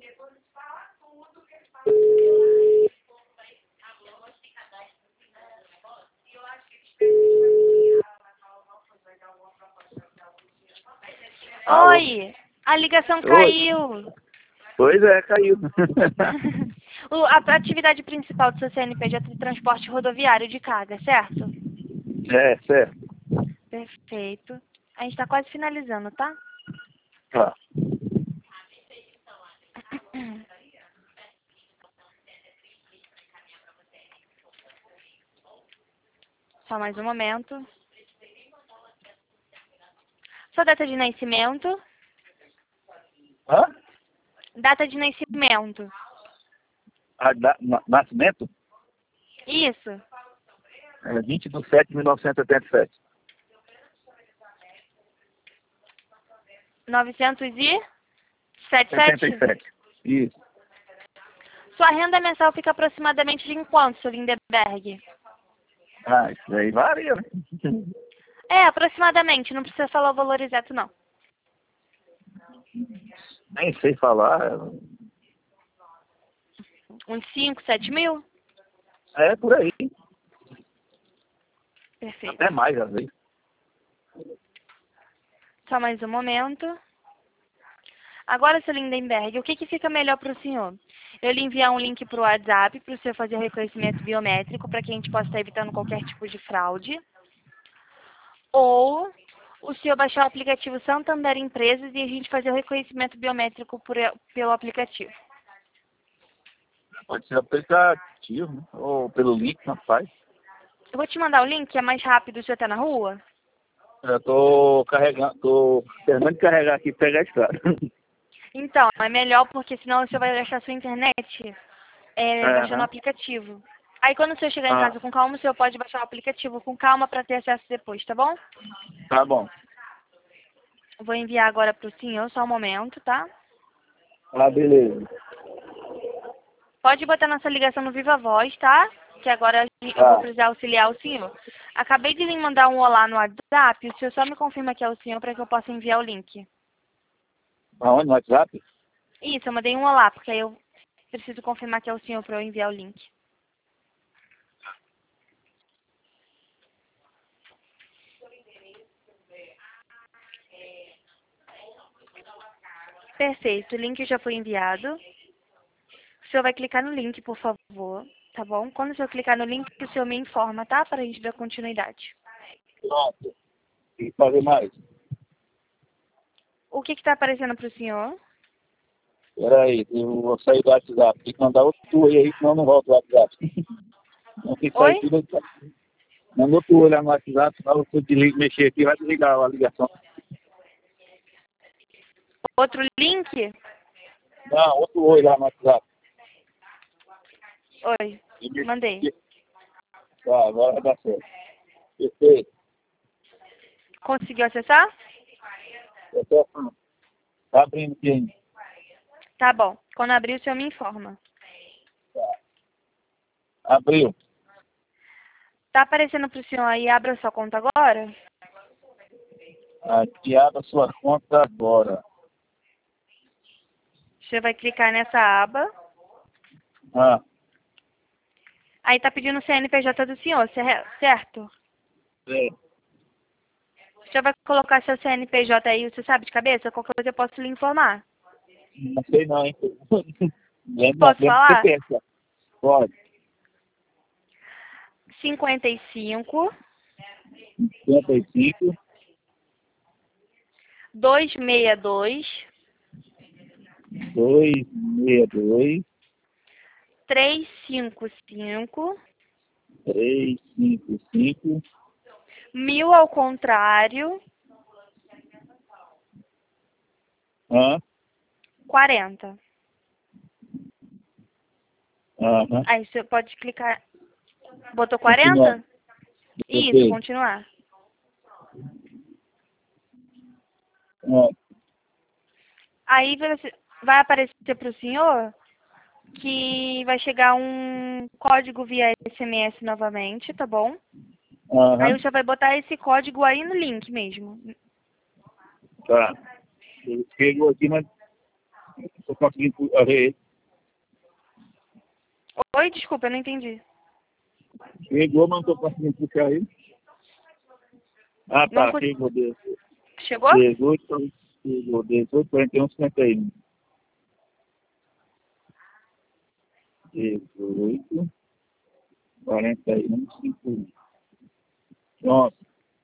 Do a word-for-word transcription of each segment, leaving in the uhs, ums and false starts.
Alô? Oi, a ligação Oi. caiu. Pois é, caiu. O- a atividade principal do seu C N P J é de transporte rodoviário de carga, certo? É, certo. Perfeito. A gente está quase finalizando, tá? Tá. Só mais um momento. Sua data de nascimento. Hã? Data de nascimento. A da, na, nascimento? Isso. É vinte de sete de mil novecentos e setenta e sete. novecentos e setenta e setenta sete? e sete. Isso. Sua renda mensal fica aproximadamente de em quanto, seu Lindeberg? Ah, isso aí varia, né? É, aproximadamente. Não precisa falar o valor exato, não. Nem sei falar. Uns cinco, sete mil? É por aí. Perfeito. Até mais, às vezes. Só mais um momento. Agora, seu Lindenberg, o que, que fica melhor para o senhor? Eu lhe enviar um link para o WhatsApp para o senhor fazer o reconhecimento biométrico para que a gente possa estar evitando qualquer tipo de fraude. Ou o senhor baixar o aplicativo Santander Empresas e a gente fazer o reconhecimento biométrico por, pelo aplicativo. Pode ser aplicativo, né? Ou pelo link, rapaz. Eu vou te mandar o link, que é mais rápido, o senhor está na rua? Eu tô carregando, tô terminando de carregar aqui e pegar a estrada. Então, é melhor porque senão o senhor vai gastar sua internet é, baixando o Aham. aplicativo. Aí quando o senhor chegar em Ah, casa com calma, o senhor pode baixar o aplicativo com calma para ter acesso depois, tá bom? tá bom. Eu vou enviar agora para o senhor, só um momento, tá? Ah, beleza. Pode botar nossa ligação no Viva Voz, tá? Que agora eu vou Tá. precisar auxiliar o senhor. Acabei de lhe mandar um olá no WhatsApp, o senhor só me confirma que é o senhor para que eu possa enviar o link. Aonde? No WhatsApp? Isso, eu mandei um olá, porque aí eu preciso confirmar que é o senhor para eu enviar o link. Perfeito, o link já foi enviado. O senhor vai clicar no link, por favor, tá bom? Quando o senhor clicar no link, o senhor me informa, tá? Para a gente ver a continuidade. Pronto. Tem que fazer mais. O que está aparecendo para o senhor? Peraí, eu vou sair do WhatsApp. Tem que mandar outro oi aí, senão eu não volto do WhatsApp. Não tem que sair Oi? tudo. Manda outro olhar no WhatsApp, senão eu desligo, mexer aqui, vai desligar a ligação. Outro link? Não, outro oi lá no WhatsApp. Oi, E me- mandei. Tá, agora dá certo. Perfeito. Conseguiu acessar? Eu tô tá abrindo aqui ainda. Tá bom. Quando abrir, o senhor me informa. Abriu. Tá aparecendo pro senhor aí, abra sua conta agora? Aqui abre a sua conta agora. O senhor vai clicar nessa aba. Ah, Aí tá pedindo o C N P J do senhor, cer- certo? é. O senhor vai colocar seu C N P J aí, você sabe de cabeça? Qualquer coisa eu posso lhe informar. Não sei não, hein? Lembra, Posso lembra que você falar? pensa. Pode. cinquenta e cinco, cinquenta e cinco, duzentos e sessenta e dois, duzentos e sessenta e dois, trezentos e cinquenta e cinco, trezentos e cinquenta e cinco, mil ao contrário, ah, quarenta. aham, Aí você pode clicar. Botou continua. quarenta? Isso, Ok. continuar. Ah, Aí você- vai aparecer para o senhor que vai chegar um código via S M S novamente, tá bom? Aí aham, você vai botar esse código aí no link mesmo. tá. Ele chegou aqui, mas Estou conseguindo ver ele. Oi, desculpa, eu não entendi. Chegou, mas não estou conseguindo puxar ele. Ah, Não tá. cons- Chegou, deu. Chegou? dezoito, chegou, dezoito, quarenta e um, cinquenta e um. dezoito, quarenta e um, cinquenta e um. Pronto.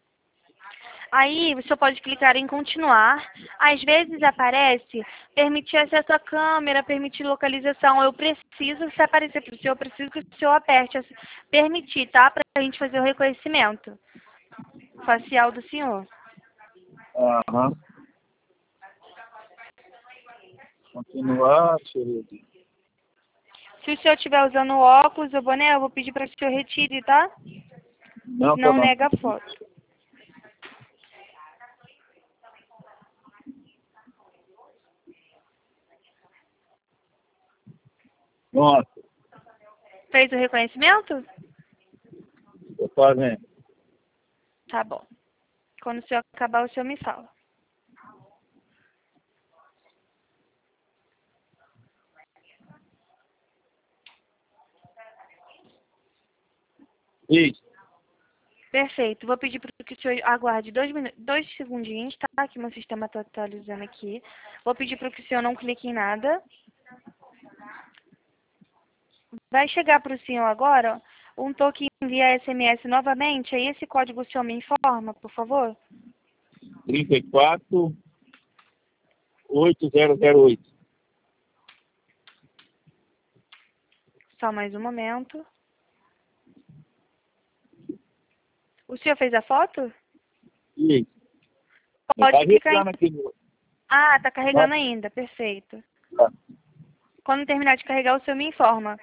Aí você pode clicar em continuar. Às vezes aparece permitir acesso à câmera, permitir localização. Eu preciso, se aparecer para o senhor, eu preciso que o senhor aperte esse- permitir, tá? Para a gente fazer o reconhecimento facial do senhor. Aham. Continuar, deixa eu ver aqui. Se o senhor estiver usando óculos ou boné, eu vou pedir para que o senhor retire, tá? Não, tá Não bom. nega a foto. Pronto, Fez o reconhecimento? estou fazendo. Tá bom. Quando o senhor acabar, o senhor me fala. Isso. Perfeito. Vou pedir para que o senhor aguarde dois, minu- dois segundinhos, tá? Que meu sistema está atualizando aqui. Vou pedir para que o senhor não clique em nada. Vai chegar para o senhor agora um toque via S M S novamente. Aí esse código o senhor me informa, por favor? trinta e quatro, oito zero zero oito. Só mais um momento. O senhor fez a foto? Isso. Pode Está clicar em... registrando aqui no... Ah, tá carregando Tá. ainda. Perfeito. Tá. Quando terminar de carregar, o senhor me informa.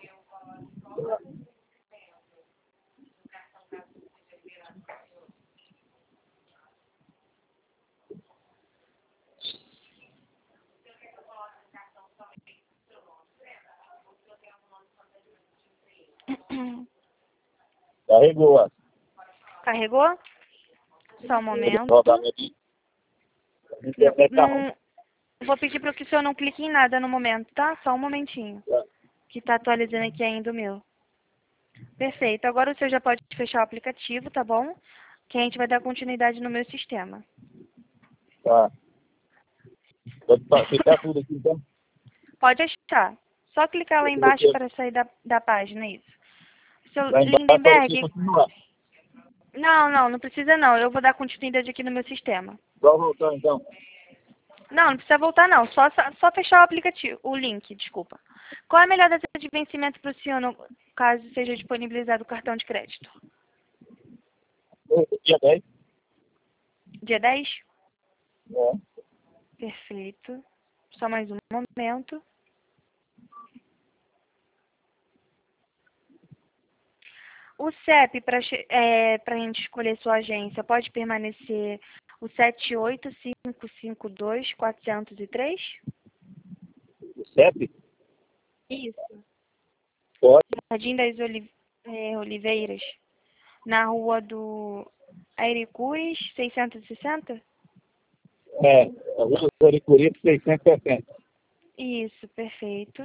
Carregou, ó. Carregou? Só um momento. Rodar aqui. A internet tá ruim. Não, vou pedir para que o senhor não clique em nada no momento, tá? Só um momentinho. Tá. Que tá atualizando aqui ainda o meu. Perfeito. Agora o senhor já pode fechar o aplicativo, tá bom? Que a gente vai dar continuidade no meu sistema. Tá. Pode pa- fechar tudo aqui, então? Pode achar. Só clicar lá Eu embaixo coloquei para sair da, da página, isso. Seu lá embaixo para você Lindenberg, continuar. não, não, não precisa não. Eu vou dar continuidade aqui no meu sistema. Só voltar, então. Não, não precisa voltar não. Só, só, só fechar o aplicativo, o link, desculpa. Qual é a melhor data de vencimento para o senhor, no caso seja disponibilizado o cartão de crédito? Dia dez. Dia dez? É. Perfeito. Só mais um momento. O C E P, para é, a gente escolher sua agência, pode permanecer o sete oito cinco cinco dois quatro zero três? O C E P? Isso. Pode. Jardim das Oli- é, Oliveiras, na rua do Airicus, seiscentos e sessenta? É. A Rua do Aricuri, seiscentos e sessenta. Isso, perfeito.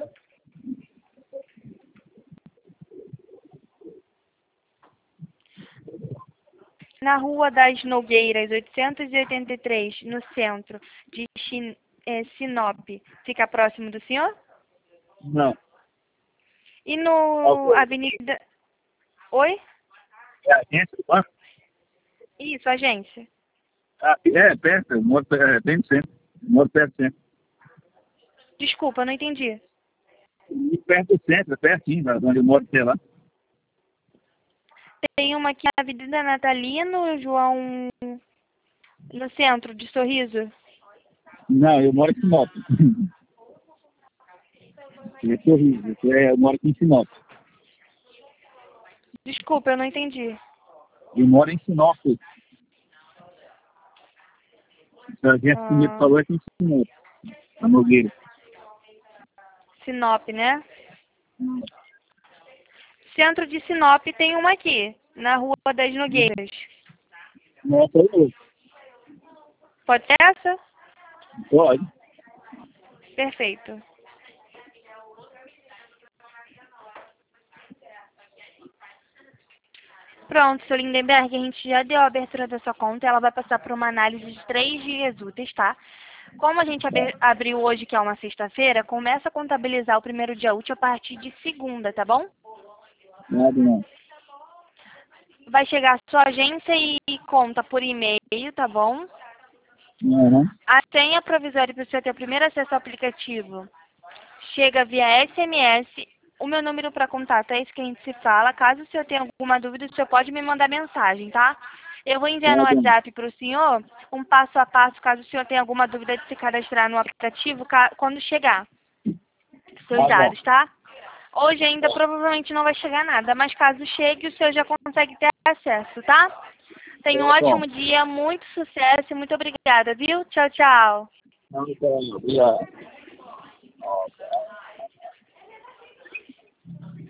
Na Rua das Nogueiras, oitocentos e oitenta e três, no centro de Chin- é, Sinop, fica próximo do senhor? Não. E no Avenida... Oi? É a agência do banco? Isso, agência. Ah, é, perto. Eu moro é, bem no centro. Eu moro perto do centro. Desculpa, não entendi. E perto do centro, pertinho, da onde eu moro, sei lá. Tem uma aqui na Avenida Natalino, João, no centro de Sorriso. Não, eu moro em Sinop. É sorriso. É, eu moro aqui em Sinop. Desculpa, eu não entendi. Eu moro em Sinop. A agência que me Ah, falou é aqui em Sinop. Na Nogueira. Sinop, né? Centro de Sinop tem uma aqui, na Rua das Nogueiras. Não, sou eu. Pode ser essa? Pode. Perfeito. Pronto, seu Lindenberg, a gente já deu a abertura da sua conta. Ela vai passar por uma análise de três dias úteis, tá? Como a gente ab- abriu hoje, que é uma sexta-feira, começa a contabilizar o primeiro dia útil a partir de segunda, tá bom? Nada não. Vai chegar a sua agência e conta por e-mail, tá bom? Uhum. A senha provisória para você ter o primeiro acesso ao aplicativo chega via S M S. O meu número para contato é esse que a gente se fala. Caso o senhor tenha alguma dúvida, o senhor pode me mandar mensagem, tá? Eu vou enviar no Nada não. WhatsApp para o senhor um passo a passo, caso o senhor tenha alguma dúvida de se cadastrar no aplicativo ca- quando chegar. Seus Tá bom. dados, tá? Hoje ainda provavelmente não vai chegar nada, mas caso chegue, o senhor já consegue ter acesso, tá? Tenha um Tá bom. ótimo dia, muito sucesso e muito obrigada, viu? Tchau, tchau. Não, não, não. Obrigado.